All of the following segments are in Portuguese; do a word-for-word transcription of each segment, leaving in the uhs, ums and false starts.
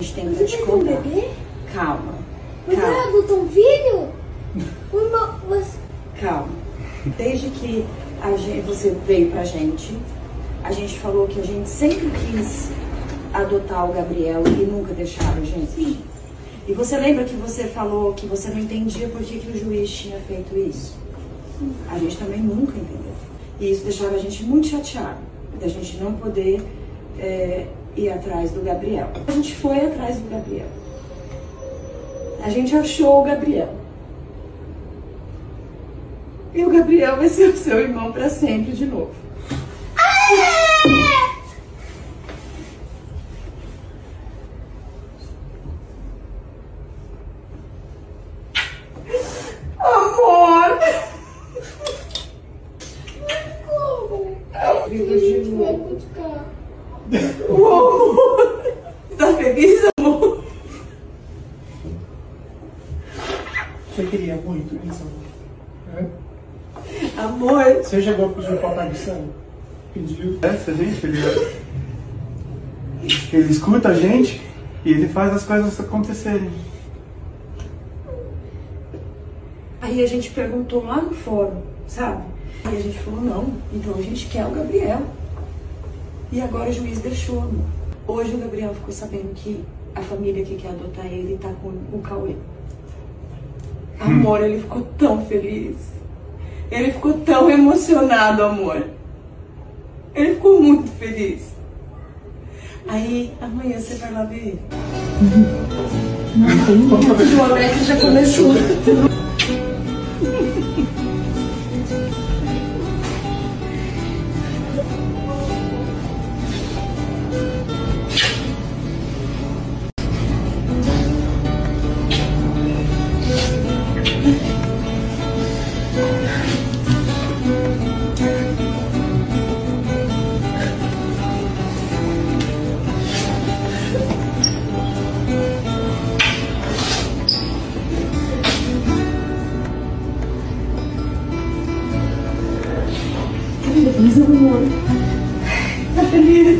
gente tem pra te contar. Um bebê? Calma. Você adotou um filho? Você... Calma. Desde que a gente, você veio pra gente, a gente falou que a gente sempre quis adotar o Gabriel e nunca deixaram a gente. Sim. E você lembra que você falou que você não entendia por que, que o juiz tinha feito isso? Sim. A gente também nunca entendeu. E isso deixava a gente muito chateado, da gente não poder é, ir atrás do Gabriel. A gente foi atrás do Gabriel. A gente achou o Gabriel. E o Gabriel vai ser o seu irmão para sempre de novo. Amor! Como? É vida de novo. O amor! Tá feliz, amor? Você queria muito isso, amor? É? Amor! Você chegou a pedir papai de sangue? Pediu. Essa gente, ele, ele escuta a gente e ele faz as coisas acontecerem. Aí a gente perguntou lá no fórum, sabe? E a gente falou, não, então a gente quer o Gabriel. E agora o juiz deixou, amor. Hoje o Gabriel ficou sabendo que a família que quer adotar ele tá com o Cauê. Amor, hum. Ele ficou tão feliz. Ele ficou tão emocionado, amor. Ele ficou muito feliz. Aí, amanhã você vai lá ver ele. Não tem como. O Alex já começou. Feliz, amor. Tá feliz?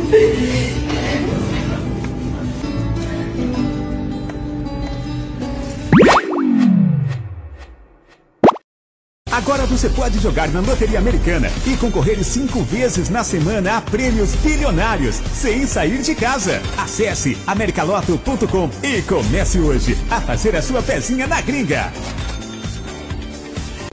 Agora você pode jogar na Loteria Americana e concorrer cinco vezes na semana a prêmios bilionários, sem sair de casa. Acesse americaloto ponto com e comece hoje a fazer a sua pezinha na gringa.